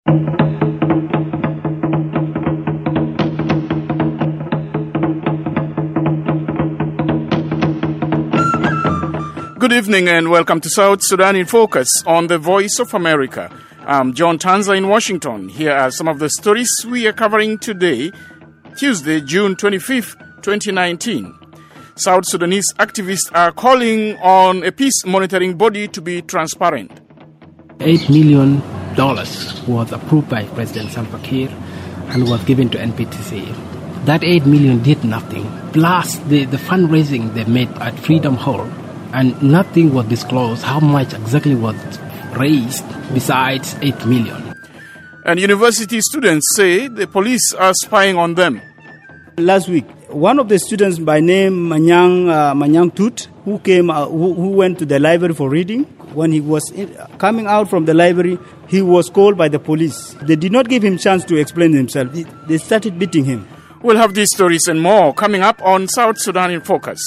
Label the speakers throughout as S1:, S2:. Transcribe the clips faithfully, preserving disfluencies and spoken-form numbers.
S1: Good evening and welcome to South Sudan in Focus on the Voice of America. I'm John Tanza in Washington. Here are some of the stories we are covering today, Tuesday, June twenty-fifth, twenty nineteen. South Sudanese activists are calling on a peace monitoring body to be transparent.
S2: Eight million dollars was approved by President Salva Kiir and was given to N P T C. That eight million did nothing. Plus the, the fundraising they made at Freedom Hall, and nothing was disclosed how much exactly was raised besides eight million.
S1: And university students say the police are spying on them.
S3: Last week, one of the students by name Manyang uh, Manyang Tut, who came, uh, who, who went to the library for reading, when he was in, coming out from the library, he was called by the police. They did not give him chance to explain himself. They started beating him.
S1: We'll have these stories and more coming up on South Sudan in Focus.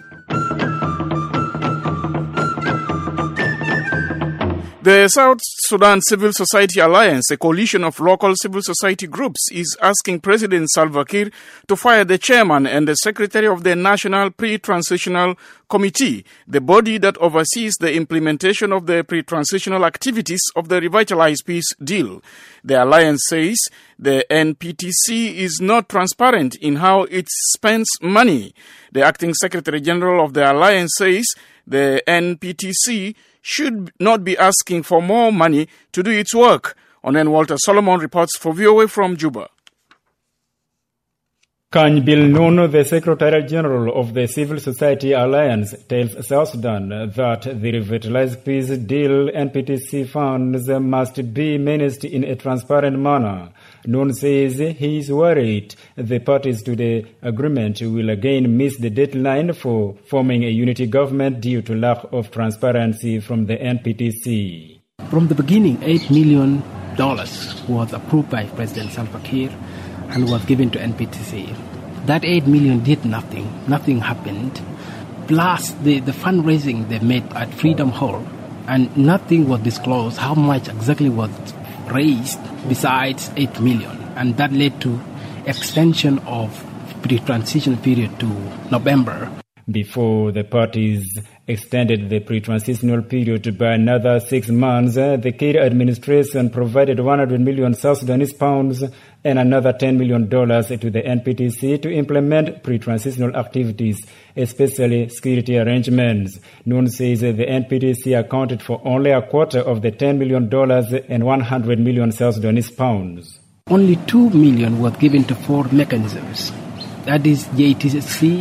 S1: The South Sudan Civil Society Alliance, a coalition of local civil society groups, is asking President Salva Kiir to fire the chairman and the secretary of the National Pre-Transitional Committee, the body that oversees the implementation of the pre-transitional activities of the revitalized peace deal. The alliance says the N P T C is not transparent in how it spends money. The acting secretary general of the alliance says the N P T C should not be asking for more money to do its work. Onen Walter Solomon reports for V O A from Juba.
S4: Kany Bill Nun, the Secretary General of the Civil Society Alliance, tells South Sudan that the Revitalized Peace Deal N P T C funds must be managed in a transparent manner. Nun says he is worried the parties to the agreement will again miss the deadline for forming a unity government due to lack of transparency from the N P T C.
S2: From the beginning, eight million dollars was approved by President Salva Kiir and was given to N P T C. That eight million dollars did nothing. Nothing happened. Plus the, the fundraising they made at Freedom Hall, and nothing was disclosed how much exactly was raised besides eight million dollars. And that led to extension of the transition period to November.
S4: Before the parties extended the pre-transitional period by another six months, the Kiir administration provided one hundred million South Sudanese pounds and another ten million dollars to the N P T C to implement pre-transitional activities, especially security arrangements. Nun says the N P T C accounted for only a quarter of the ten million dollars and one hundred million South Sudanese pounds.
S2: Only two million dollars was given to four mechanisms. That is J T C,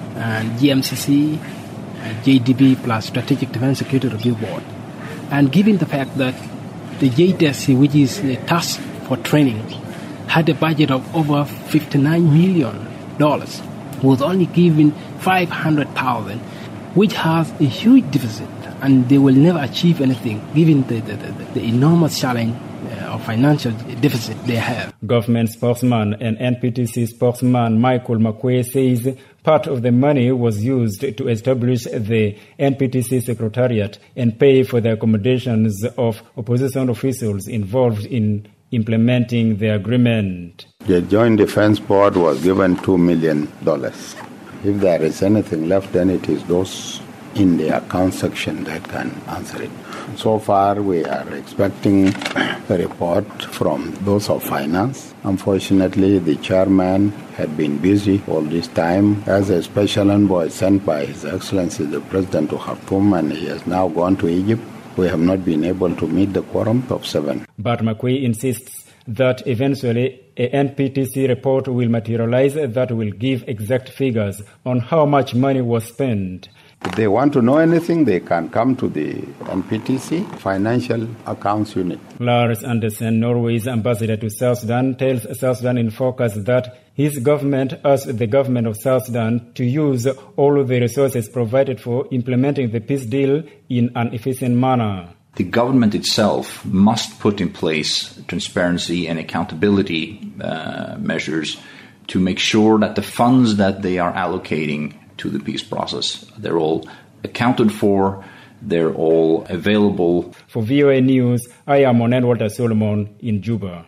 S2: and G M C C, and J D B plus Strategic Defense Security Review Board. And given the fact that the J T S C, which is the task for training, had a budget of over fifty-nine million dollars, was only given five hundred thousand dollars, which has a huge deficit, and they will never achieve anything given the, the, the, the enormous challenge uh, of financial deficit they have.
S4: Government spokesman and N P T C spokesman Michael McQuay says part of the money was used to establish the N P T C Secretariat and pay for the accommodations of opposition officials involved in implementing the agreement.
S5: The Joint Defense Board was given two million dollars. If there is anything left, then it is those in the account section that can answer it. So far, we are expecting a report from those of finance. Unfortunately, the chairman had been busy all this time as a special envoy sent by His Excellency the President to Khartoum, and he has now gone to Egypt. We have not been able to meet the quorum of seven.
S4: But McQuay insists that eventually a N P T C report will materialize that will give exact figures on how much money was spent.
S5: If they want to know anything, they can come to the N P T C Financial Accounts Unit.
S4: Lars Andersen, Norway's ambassador to South Sudan, tells South Sudan in Focus that his government asked the government of South Sudan to use all of the resources provided for implementing the peace deal in an efficient manner.
S6: The government itself must put in place transparency and accountability uh, measures to make sure that the funds that they are allocating to the peace process, they're all accounted for, they're all available.
S4: For V O A News, I am Onen Walter Solomon in Juba.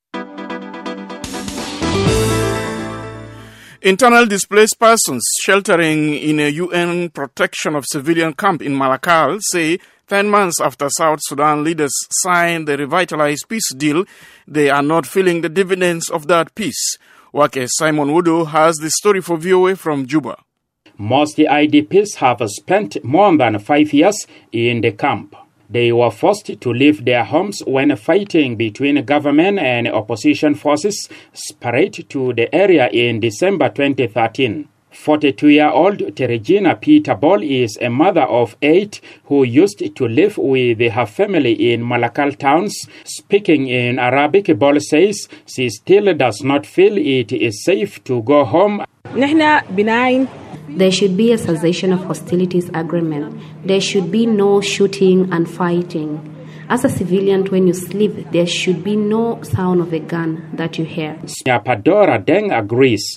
S1: Internal displaced persons sheltering in a U N protection of civilian camp in Malakal say ten months after South Sudan leaders signed the revitalized peace deal, they are not feeling the dividends of that peace. Wake Simon Wudu has the story for V O A from Juba.
S7: Most I D Ps have spent more than five years in the camp. They were forced to leave their homes when fighting between government and opposition forces spread to the area in December twenty thirteen. forty-two-year-old Teregina Peter Ball is a mother of eight who used to live with her family in Malakal towns. Speaking in Arabic, Ball says she still does not feel it is safe to go home.
S8: There should be a cessation of hostilities agreement. There should be no shooting and fighting. As a civilian, when you sleep, there should be no sound of a gun that you hear.
S7: Padora Deng agrees.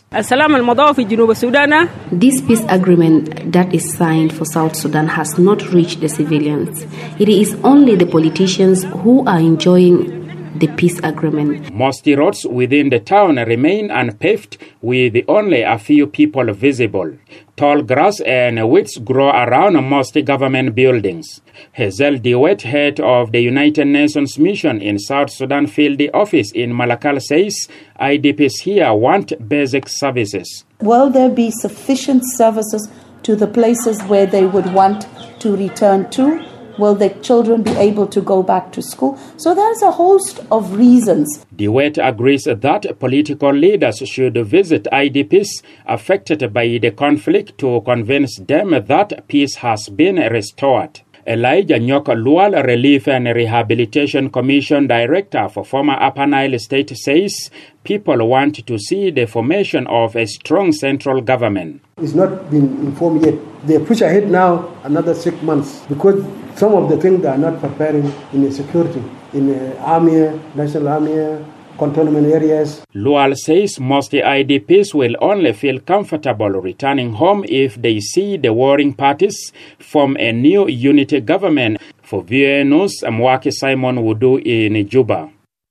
S8: This peace agreement that is signed for South Sudan has not reached the civilians. It is only the politicians who are enjoying the peace agreement.
S7: Most roads within the town remain unpaved, with only a few people visible. Tall grass and weeds grow around most government buildings. Hazel Dewett, head of the United Nations mission in South Sudan Field Office in Malakal, says I D Ps here want basic services.
S9: Will there be sufficient services to the places where they would want to return to? Will their children be able to go back to school? So there's a host of reasons.
S7: DeWitt agrees that political leaders should visit I D Ps affected by the conflict to convince them that peace has been restored. Elijah Nyok Lual, Relief and Rehabilitation Commission Director for former Upper Nile State, says people want to see the formation of a strong central government.
S10: It's not been informed yet. They push ahead now another six months because some of the things they are not preparing in the security, in the army, national army, cantonment areas.
S7: Lual says most I D Ps will only feel comfortable returning home if they see the warring parties form a new unity government. For V O A News, I'm Wake Simon Wudu in Juba.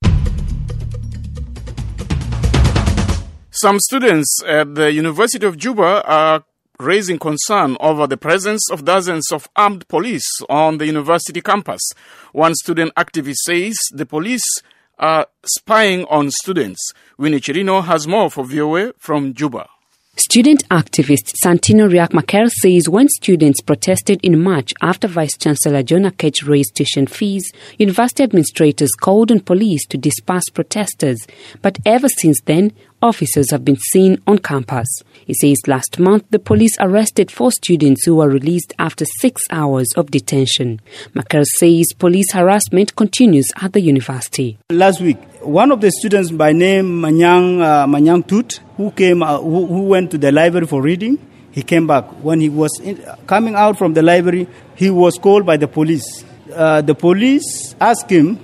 S1: Some students at the University of Juba are raising concern over the presence of dozens of armed police on the university campus. One student activist says the police are spying on students. Winnie Chirino has more for V O A from Juba.
S11: Student activist Santino Riak Maker says when students protested in March after Vice-Chancellor John Akech raised tuition fees, university administrators called on police to disperse protesters. But ever since then, officers have been seen on campus. He says last month the police arrested four students who were released after six hours of detention. Maker says police harassment continues at the university.
S3: Last week, one of the students by name Manyang uh, Manyang Tut, who came, uh, who, who went to the library for reading, he came back. When he was in, coming out from the library, he was called by the police. Uh, the police asked him,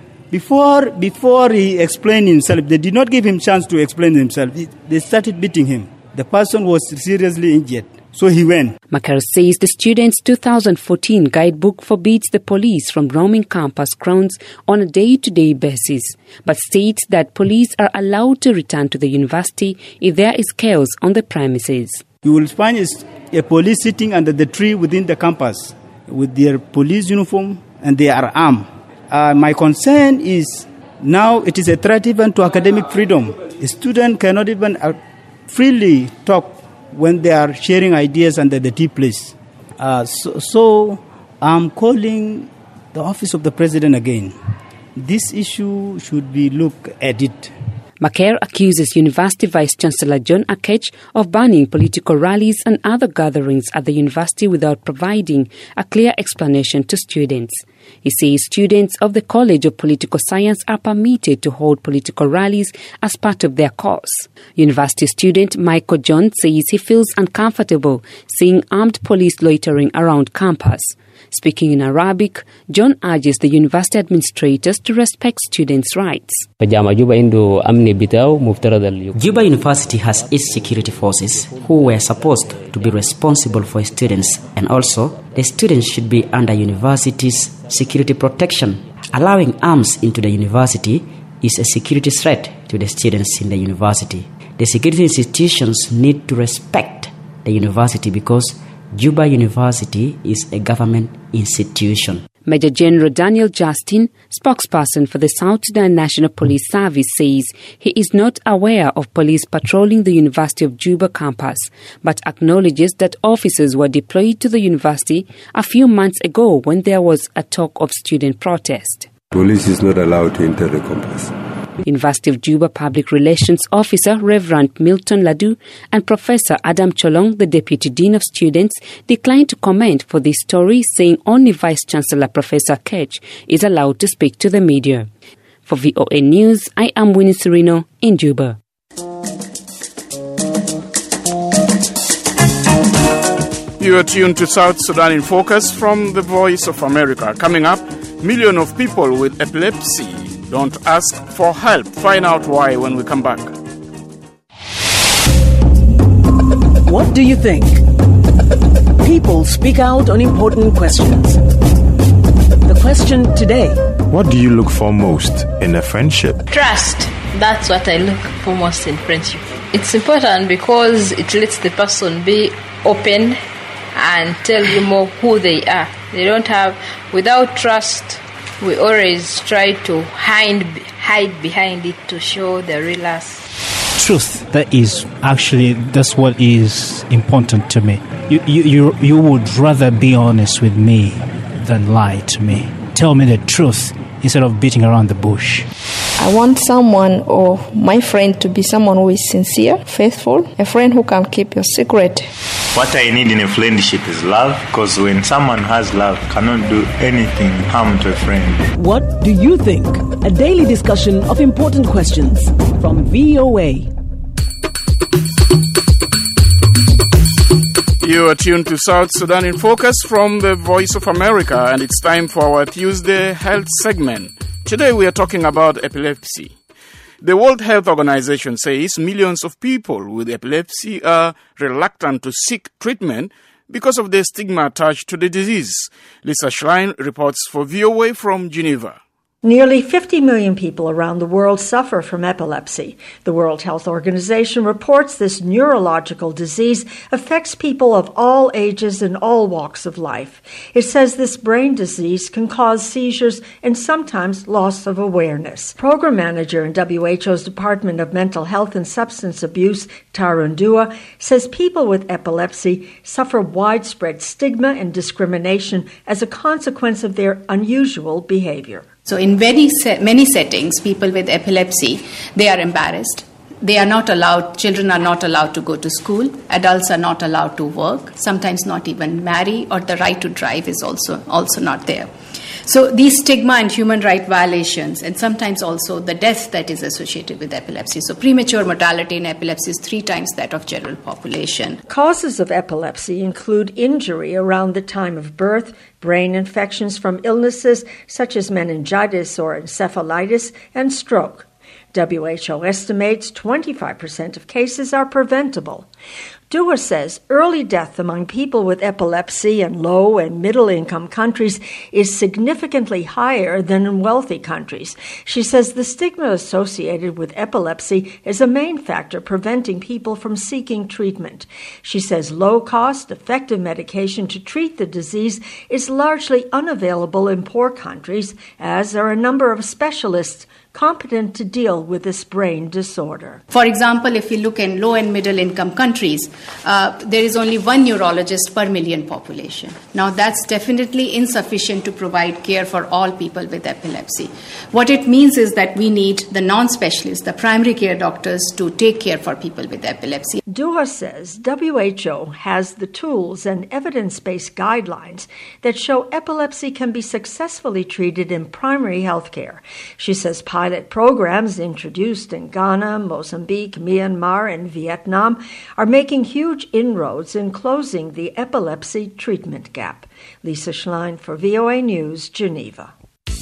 S3: before before he explained himself, they did not give him chance to explain himself. They started beating him. The person was seriously injured. So he went.
S11: Makar says the students' two thousand fourteen guidebook forbids the police from roaming campus grounds on a day-to-day basis, but states that police are allowed to return to the university if there is chaos on the premises.
S3: You will find a police sitting under the tree within the campus with their police uniform and they are armed. Uh, my concern is now it is a threat even to academic freedom. A student cannot even uh, freely talk when they are sharing ideas under the tea place. Uh, so, so I'm calling the office of the president again. This issue should be looked at it.
S11: Maker accuses University Vice-Chancellor John Akech of banning political rallies and other gatherings at the university without providing a clear explanation to students. He says students of the College of Political Science are permitted to hold political rallies as part of their course. University student Michael John says he feels uncomfortable seeing armed police loitering around campus. Speaking in Arabic, John urges the university administrators to respect students' rights.
S12: Juba University has its security forces who were supposed to be responsible for students, and also the students should be under university's security protection. Allowing arms into the university is a security threat to the students in the university. The security institutions need to respect the university because Juba University is a government institution.
S11: Major General Daniel Justin, spokesperson for the South Sudan National Police Service, says he is not aware of police patrolling the University of Juba campus, but acknowledges that officers were deployed to the university a few months ago when there was a talk of student protest.
S13: Police is not allowed to enter the campus.
S11: University of Juba Public Relations Officer Reverend Milton Ladu and Professor Adam Cholong, the Deputy Dean of Students, declined to comment for this story, saying only Vice-Chancellor Professor Ketch is allowed to speak to the media. For V O A News, I am Winnie Serino in Juba.
S1: You are tuned to South Sudan in Focus from the Voice of America. Coming up, millions of people with epilepsy don't ask for help. Find out why when we come back.
S14: What do you think? People speak out on important questions. The question today:
S15: what do you look for most in a friendship?
S16: Trust. That's what I look for most in friendship. It's important because it lets the person be open and tell you more who they are. They don't have, without trust, we always try to hide, hide behind it to show the real us.
S17: Truth, that is actually, that's what is important to me. You, you, you, you would rather be honest with me than lie to me. Tell me the truth instead of beating around the bush.
S18: I want someone or my friend to be someone who is sincere, faithful, a friend who can keep your secret.
S19: What I need in a friendship is love, because when someone has love, cannot do anything harm to a friend.
S14: What do you think? A daily discussion of important questions from V O A.
S1: You are tuned to South Sudan in Focus from the Voice of America, and it's time for our Tuesday Health segment. Today we are talking about epilepsy. The World Health Organization says millions of people with epilepsy are reluctant to seek treatment because of the stigma attached to the disease. Lisa Schlein reports for V O A from Geneva.
S20: Nearly fifty million people around the world suffer from epilepsy. The World Health Organization reports this neurological disease affects people of all ages and all walks of life. It says this brain disease can cause seizures and sometimes loss of awareness. Program manager in W H O's Department of Mental Health and Substance Abuse, Tarun Dua, says people with epilepsy suffer widespread stigma and discrimination as a consequence of their unusual behavior.
S21: So in very se- many settings, people with epilepsy, they are embarrassed. They are not allowed, children are not allowed to go to school. Adults are not allowed to work, sometimes not even marry, or the right to drive is also, also not there. So these stigma and human right violations, and sometimes also the death that is associated with epilepsy. So premature mortality in epilepsy is three times that of general population.
S20: Causes of epilepsy include injury around the time of birth, brain infections from illnesses such as meningitis or encephalitis, and stroke. W H O estimates twenty-five percent of cases are preventable. Dua says early death among people with epilepsy in low and middle income countries is significantly higher than in wealthy countries. She says the stigma associated with epilepsy is a main factor preventing people from seeking treatment. She says low-cost, effective medication to treat the disease is largely unavailable in poor countries, as there are a number of specialists competent to deal with this brain disorder.
S21: For example, if we look in low and middle income countries, uh, there is only one neurologist per million population. Now that's definitely insufficient to provide care for all people with epilepsy. What it means is that we need the non-specialists, the primary care doctors, to take care for people with epilepsy.
S20: Dua says W H O has the tools and evidence-based guidelines that show epilepsy can be successfully treated in primary health care. She says Pilot programs introduced in Ghana, Mozambique, Myanmar, and Vietnam are making huge inroads in closing the epilepsy treatment gap. Lisa Schlein for V O A News, Geneva.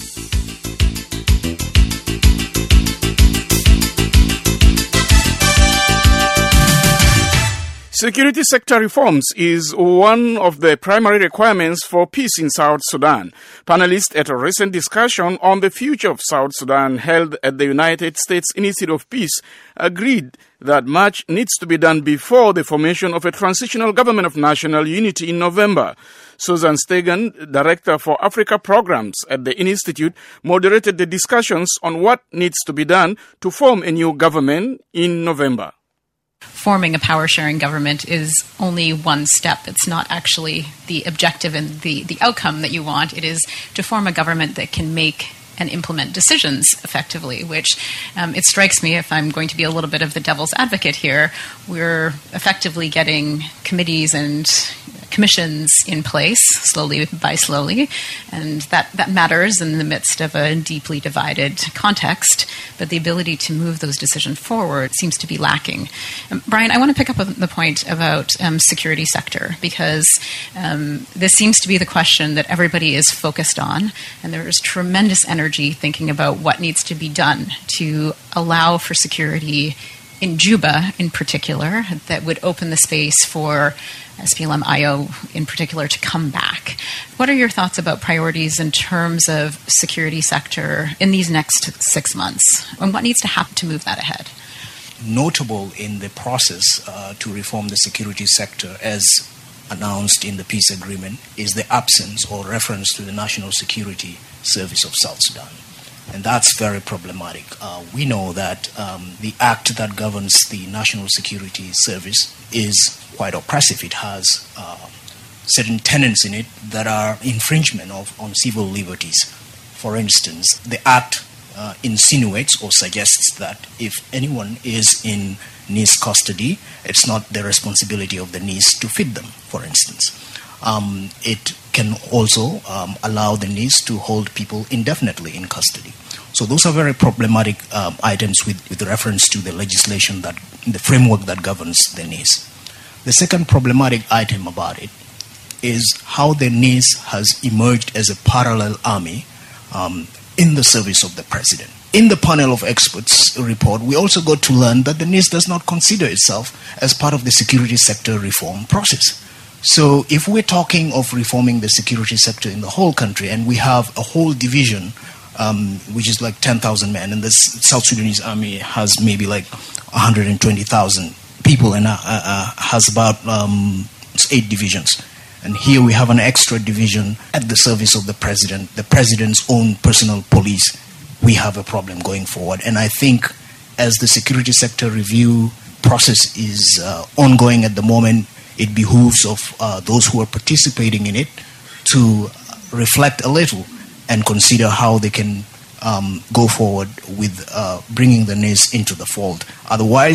S1: Security sector reforms is one of the primary requirements for peace in South Sudan. Panelists at a recent discussion on the future of South Sudan held at the United States Institute of Peace agreed that much needs to be done before the formation of a transitional government of national unity in November. Susan Stegan, Director for Africa Programs at the Institute, moderated the discussions on what needs to be done to form a new government in November.
S2: Forming a power-sharing government is only one step. It's not actually the objective and the, the outcome that you want. It is to form a government that can make and implement decisions effectively, which um, it strikes me, if I'm going to be a little bit of the devil's advocate here, we're effectively getting committees and commissions in place, slowly by slowly, and that, that matters in the midst of a deeply divided context, but the ability to move those decisions forward seems to be lacking. Um, Brian, I want to pick up on the point about um, security sector, because um, this seems to be the question that everybody is focused on, and there is tremendous energy thinking about what needs to be done to allow for security in Juba in particular, that would open the space for S P L M I O in particular to come back. What are your thoughts about priorities in terms of security sector in these next six months? And what needs to happen to move that ahead?
S22: Notable in the process uh, to reform the security sector, as announced in the peace agreement, is the absence or reference to the National Security Service of South Sudan. And that's very problematic. Uh, we know that um, the act that governs the National Security Service is quite oppressive. It has uh, certain tenets in it that are infringement of on civil liberties. For instance, the act uh, insinuates or suggests that if anyone is in N I S custody, it's not the responsibility of the N I S to feed them, for instance. Um, it can also um, allow the N I S to hold people indefinitely in custody. So those are very problematic um, items with, with reference to the legislation, that the framework that governs the N I S. The second problematic item about it is how the N I S has emerged as a parallel army um, in the service of the president. In the panel of experts report, we also got to learn that the N I S does not consider itself as part of the security sector reform process. So if we're talking of reforming the security sector in the whole country, and we have a whole division, um, which is like ten thousand men, and the South Sudanese army has maybe like one hundred twenty thousand people and uh, uh, has about um, eight divisions. And here we have an extra division at the service of the president, the president's own personal police. We have a problem going forward. And I think as the security sector review process is uh, ongoing at the moment, it behooves of uh, those who are participating in it to reflect a little and consider how they can um, go forward with uh, bringing the N I S into the fold. Otherwise,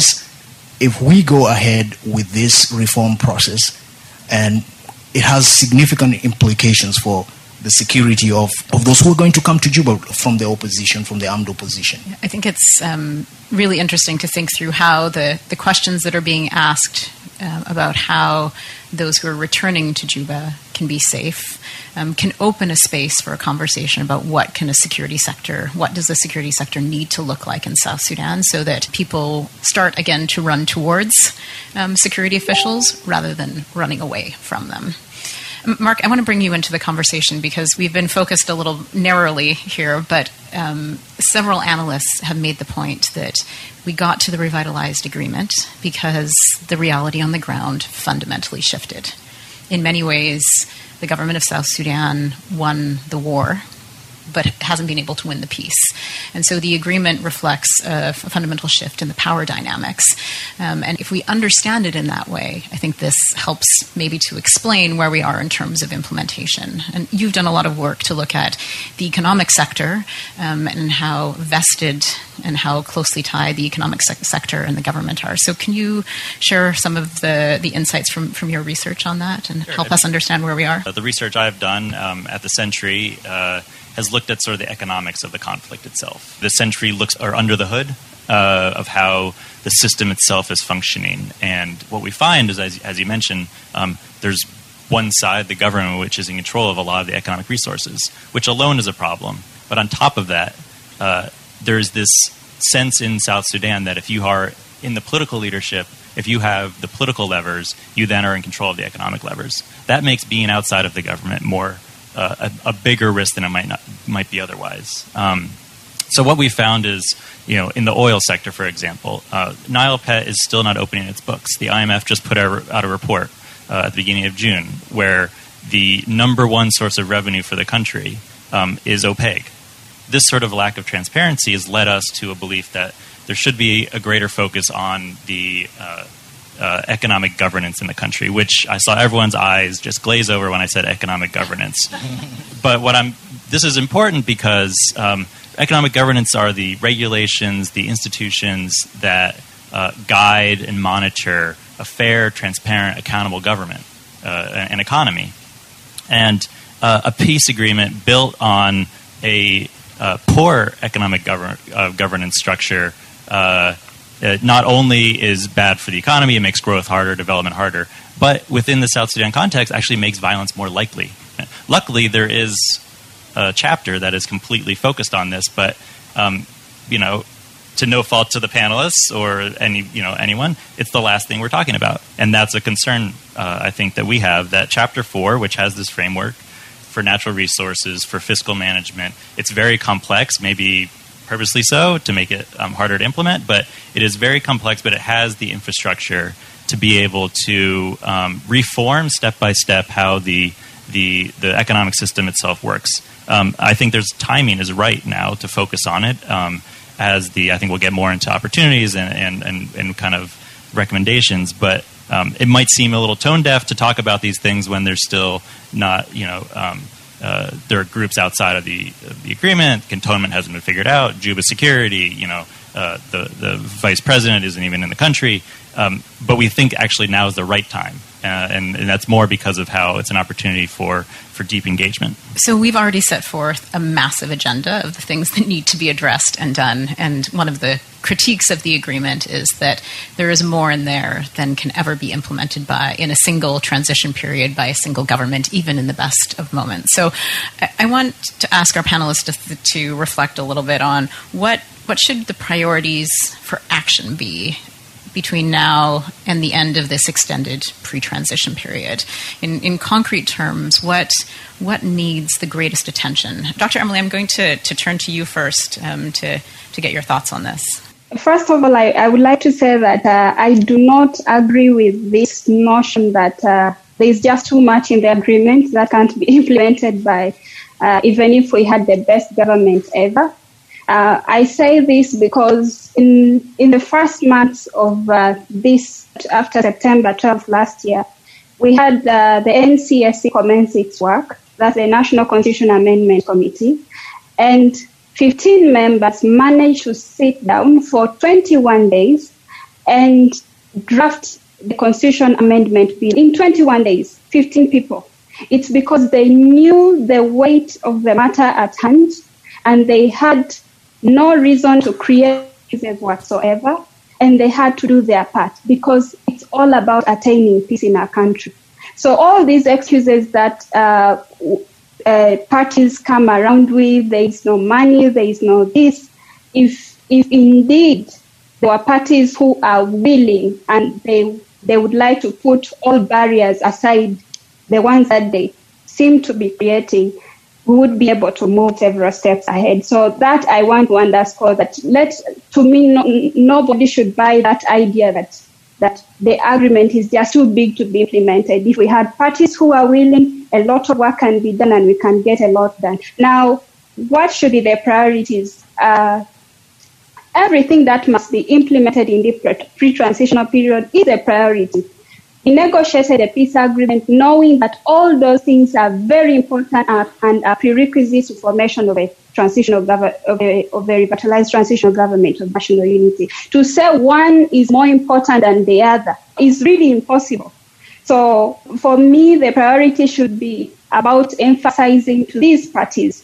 S22: if we go ahead with this reform process, and it has significant implications for the security of, of those who are going to come to Juba from the opposition, from the armed opposition.
S2: I think it's um, really interesting to think through how the, the questions that are being asked uh, about how those who are returning to Juba can be safe um, can open a space for a conversation about what can a security sector, what does the security sector need to look like in South Sudan, so that people start again to run towards um, security officials rather than running away from them. Mark, I want to bring you into the conversation because we've been focused a little narrowly here, but um, several analysts have made the point that we got to the revitalized agreement because the reality on the ground fundamentally shifted. In many ways, the government of South Sudan won the war, but hasn't been able to win the peace. And so the agreement reflects a, a fundamental shift in the power dynamics. Um, and if we understand it in that way, I think this helps maybe to explain where we are in terms of implementation. And you've done a lot of work to look at the economic sector um, and how vested and how closely tied the economic se- sector and the government are. So can you share some of the, the insights from, from your research on that and
S23: Sure.
S2: help us understand where we are?
S23: Uh, the research I've done um, at the Century uh,
S5: has looked at sort of the economics of the conflict itself. The century looks or under the hood uh, of how the system itself is functioning. And what we find is, as, as you mentioned, um, there's one side, the government, which is in control of a lot of the economic resources, which alone is a problem. But on top of that, uh, there's this sense in South Sudan that if you are in the political leadership, if you have the political levers, you then are in control of the economic levers. That makes being outside of the government more uh, a, a bigger risk than it might not might be otherwise. Um, so what we found is, you know, in the oil sector, for example, uh, Nile Pet is still not opening its books. The I M F just put out a report uh, at the beginning of June where the number one source of revenue for the country um, is opaque. This sort of lack of transparency has led us to a belief that there should be a greater focus on the uh, uh, economic governance in the country, which I saw everyone's eyes just glaze over when I said economic governance. But what I'm this is important because um, economic governance are the regulations, the institutions that uh, guide and monitor a fair, transparent, accountable government uh, and economy. And uh, a peace agreement built on a uh, poor economic govern- uh, governance structure uh, uh, not only is bad for the economy, it makes growth harder, development harder, but within the South Sudan context actually makes violence more likely. Luckily, there is a chapter that is completely focused on this, but um, you know, to no fault to the panelists or any you know anyone, it's the last thing we're talking about, and that's a concern uh, I think that we have. That chapter four, which has this framework for natural resources, for fiscal management, it's very complex, maybe purposely so to make it um, harder to implement, but it is very complex. But it has the infrastructure to be able to um, reform step by step how the the the economic system itself works. Um, I think there's timing is right now to focus on it. Um, as the I think we'll get more into opportunities and and, and, and kind of recommendations, but um, it might seem a little tone deaf to talk about these things when there's still not, you know, um, uh, there are groups outside of the of the agreement. Cantonment hasn't been figured out. Juba security, you know, uh, the the vice president isn't even in the country. Um, but we think actually now is the right time, uh, and, and that's more because of how it's an opportunity for, for deep engagement.
S2: So we've already set forth a massive agenda of the things that need to be addressed and done, and one of the critiques of the agreement is that there is more in there than can ever be implemented by in a single transition period by a single government, even in the best of moments. So I, I want to ask our panelists to, to reflect a little bit on what what should the priorities for action be between now and the end of this extended pre-transition period. In, in concrete terms, what what needs the greatest attention? Doctor Emily, I'm going to, to turn to you first um, to, to get your thoughts on this.
S6: First of all, I, I would like to say that uh, I do not agree with this notion that uh, there is just too much in the agreement that can't be implemented by, uh, even if we had the best government ever. Uh, I say this because in in the first months of uh, this, after September twelfth last year, we had uh, the N C S C commence its work. That's the National Constitution Amendment Committee. And fifteen members managed to sit down for twenty-one days and draft the Constitution Amendment Bill in twenty-one days, fifteen people. It's because they knew the weight of the matter at hand, and they had no reason to create excuses whatsoever, and they had to do their part because it's all about attaining peace in our country. So all these excuses that uh, uh, parties come around with, there is no money, there is no this, if if indeed there are parties who are willing and they they would like to put all barriers aside, the ones that they seem to be creating, we would be able to move several steps ahead. So that I want to underscore that let to me no, nobody should buy that idea that that the agreement is just too big to be implemented. If we had parties who are willing, a lot of work can be done and we can get a lot done. Now, what should be the priorities? Uh, everything that must be implemented in the pre-transitional period is a priority. We negotiated a peace agreement knowing that all those things are very important and are prerequisites to formation of a transitional gov- of, a, of a revitalized transitional government of national unity. To say one is more important than the other is really impossible. So for me, the priority should be about emphasizing to these parties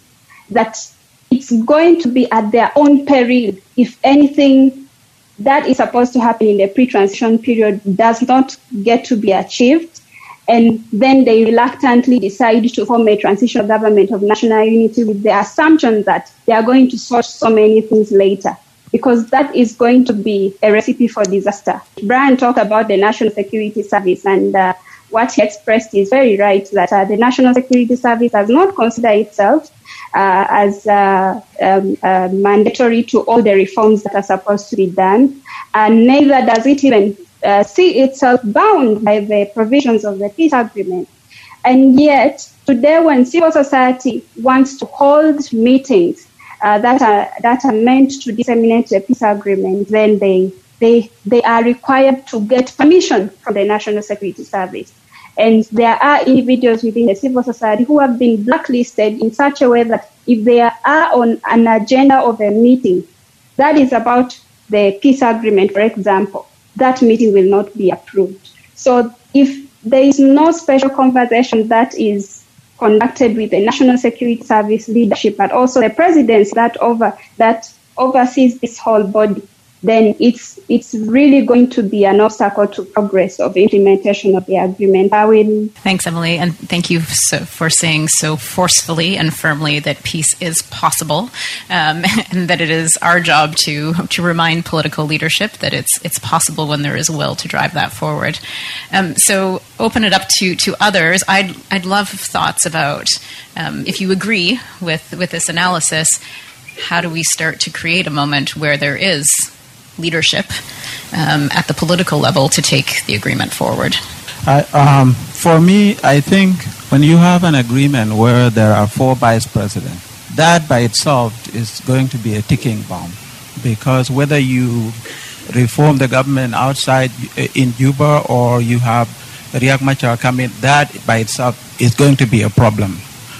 S6: that it's going to be at their own peril if anything that is supposed to happen in the pre-transition period does not get to be achieved, and then they reluctantly decide to form a transitional government of national unity with the assumption that they are going to sort so many things later, because that is going to be a recipe for disaster. Brian talked about the National Security Service, and uh, what he expressed is very right, that uh, the National Security Service does not consider itself uh, as uh, um, uh, mandatory to all the reforms that are supposed to be done, and neither does it even uh, see itself bound by the provisions of the peace agreement. And yet, today when civil society wants to hold meetings uh, that are that are meant to disseminate the peace agreement, then they they they are required to get permission from the National Security Service. And there are individuals within the civil society who have been blacklisted in such a way that if they are on an agenda of a meeting that is about the peace agreement, for example, that meeting will not be approved. So if there is no special conversation that is conducted with the National Security Service leadership, but also the presidents that over that oversees this whole body, then it's it's really going to be an obstacle to progress of implementation of the agreement. I will.
S2: Thanks, Emily, and thank you so, for saying so forcefully and firmly that peace is possible, um, and that it is our job to to remind political leadership that it's it's possible when there is will to drive that forward. Um, so open it up to to others. I'd I'd love thoughts about um, if you agree with with this analysis. How do we start to create a moment where there is leadership um, at the political level to take the agreement forward?
S4: I, um, for me, I think when you have an agreement where there are four vice presidents, that by itself is going to be a ticking bomb, because whether you reform the government outside in Juba or you have Riek Machar come in, that by itself is going to be a problem.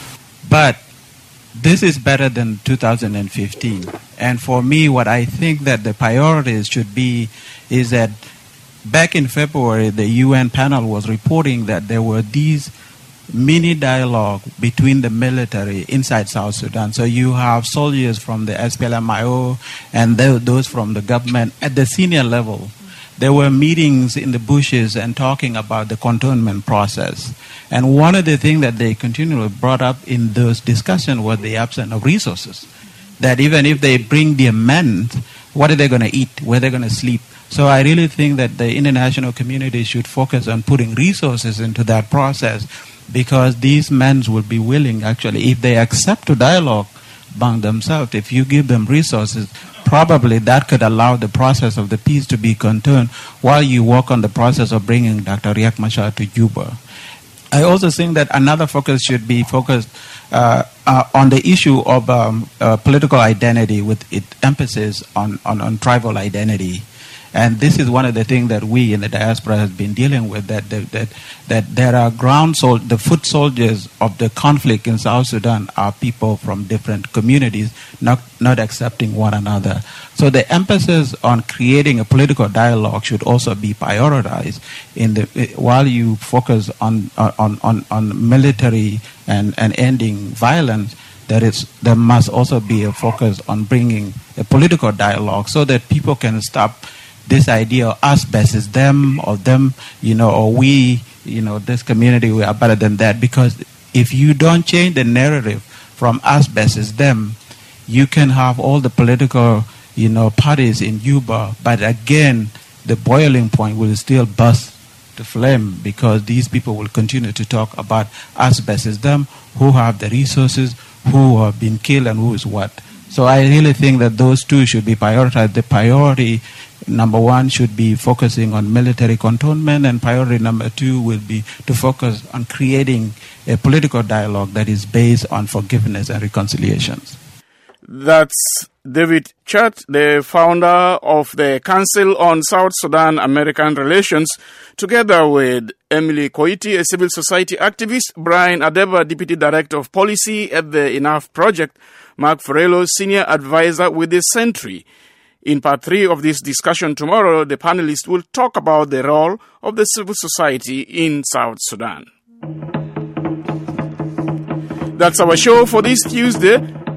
S4: But this is better than two thousand fifteen. And for me, what I think that the priorities should be is that back in February, the U N panel was reporting that there were these mini dialogue between the military inside South Sudan. So you have soldiers from the S P L M I O and those from the government at the senior level. There were meetings in the bushes and talking about the cantonment process. And one of the things that they continually brought up in those discussions was the absence of resources. That even if they bring the amendment, what are they going to eat? Where are they going to sleep? So I really think that the international community should focus on putting resources into that process, because these men will be willing, actually, if they accept to dialogue among themselves, if you give them resources, probably that could allow the process of the peace to be contained while you work on the process of bringing Doctor Riek Machar to Juba. I also think that another focus should be focused uh, uh, on the issue of um, uh, political identity, with its emphasis on, on, on tribal identity. And this is one of the things that we in the diaspora have been dealing with, that that, that, that there are ground sol- the foot soldiers of the conflict in South Sudan are people from different communities, not, not accepting one another. So the emphasis on creating a political dialogue should also be prioritized in the while you focus on on, on, on military and, and ending violence. There is there must also be a focus on bringing a political dialogue so that people can stop this idea of us versus them, or them, you know, or we, you know, this community, we are better than that. Because if you don't change the narrative from us versus them, you can have all the political, you know, parties in Juba, but again, the boiling point will still burst the flame, because these people will continue to talk about us versus them, who have the resources, who have been killed, and who is what. So I really think that those two should be prioritized. The priority number one should be focusing on military cantonment, and priority number two will be to focus on creating a political dialogue that is based on forgiveness and reconciliations.
S1: That's David Chart, the founder of the Council on South Sudan American Relations, together with Emily Koiti, a civil society activist, Brian Adeba, Deputy Director of Policy at the Enough Project, Mark Forello, Senior Advisor with the Sentry. In part three of this discussion tomorrow, the panelists will talk about the role of the civil society in South Sudan. That's our show for this Tuesday.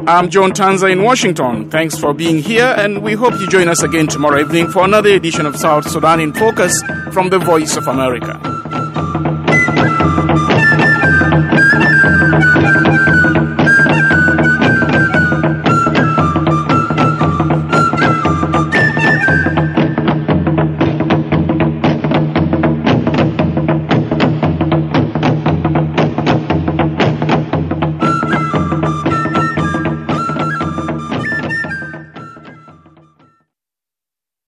S1: I'm John Tanza in Washington. Thanks for being here, and we hope you join us again tomorrow evening for another edition of South Sudan in Focus from the Voice of America.